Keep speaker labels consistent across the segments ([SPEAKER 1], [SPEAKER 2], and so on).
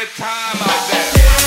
[SPEAKER 1] good time out there.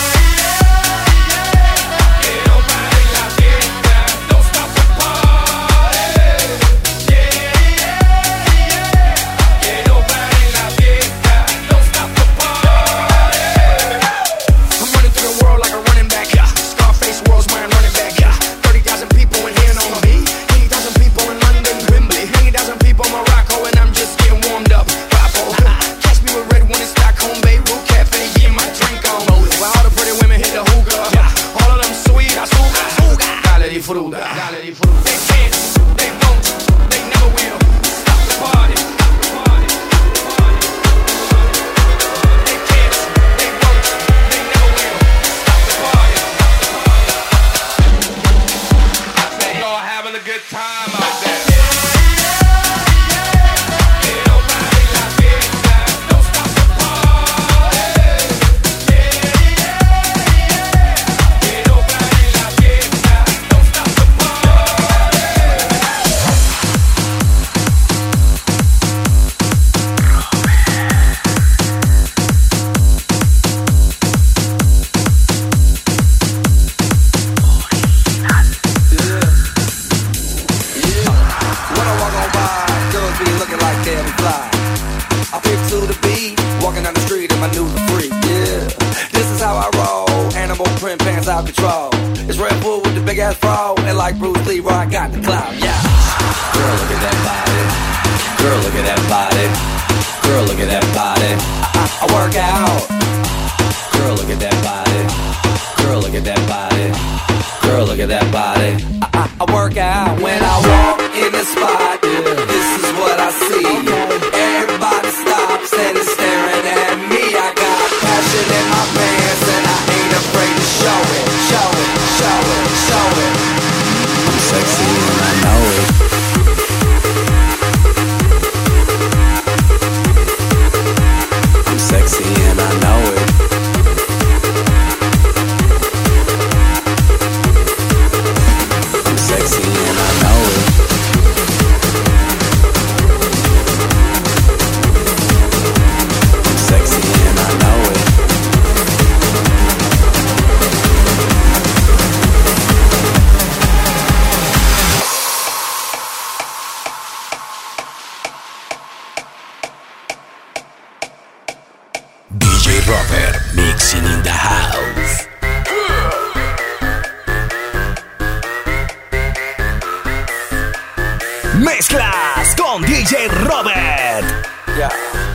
[SPEAKER 2] Mezclas con DJ Robert.
[SPEAKER 3] Yeah.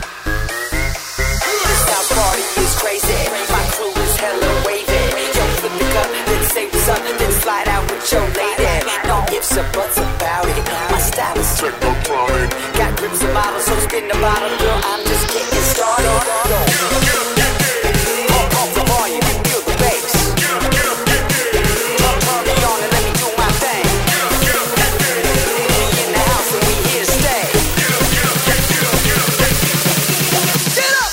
[SPEAKER 3] This house party is crazy. My crew is hella wavy. Yo, flip the cup, then say what's up, then slide out with your lady. No ifs or buts about it. My style is technotronic. Got grips and models, so spin the bottle, girl. I'm just getting started. Pump the volume and feel the bass. Turn me on and let me do my thing. We in the house and we here to stay. Get up!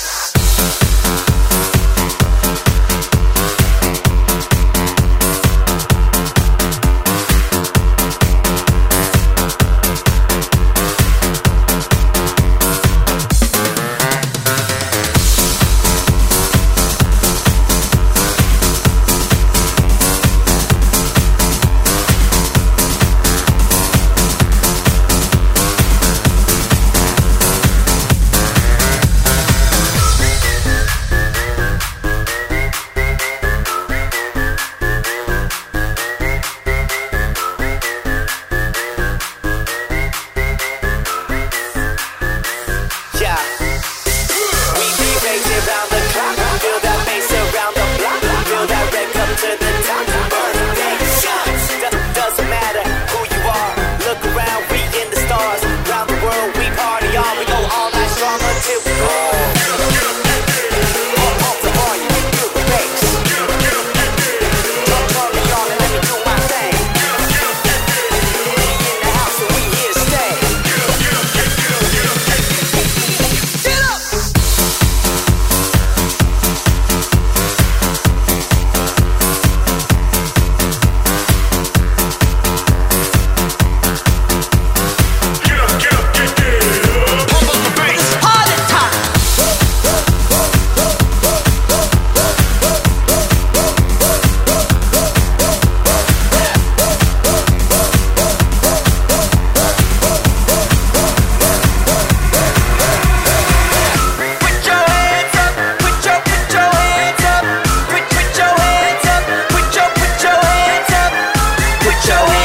[SPEAKER 3] your hands.